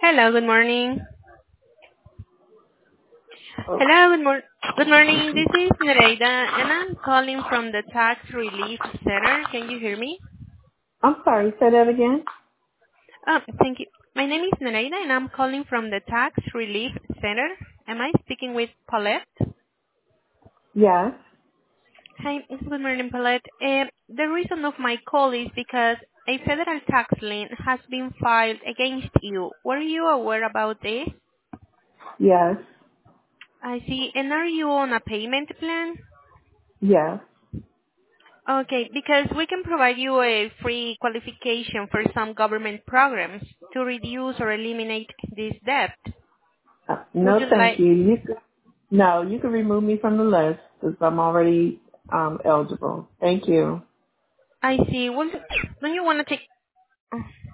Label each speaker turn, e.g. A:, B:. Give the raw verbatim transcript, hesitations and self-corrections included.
A: Hello, good morning.
B: Oh,
A: Hello, good mor- good morning. This is Nereida, and I'm calling from the Tax Relief Center. Can you hear me?
B: I'm sorry, say that again?
A: Oh, thank you. My name is Nereida, and I'm calling from the Tax Relief Center. Am I speaking with Paulette?
B: Yes,
A: Hi, good morning, Paulette. Uh, the reason of my call is because a federal tax lien has been filed against you. Were you aware about this?
B: yes,
A: I see. And are you on a payment plan?
B: yes.
A: Okay, because we can provide you a free qualification for some government programs to reduce or eliminate this debt.
B: Uh,
A: Would
B: no,
A: you
B: thank
A: like?
B: you. You could, no, you can remove me from the list because I'm already um, eligible. Thank you.
A: I see. Well, don't you want to take?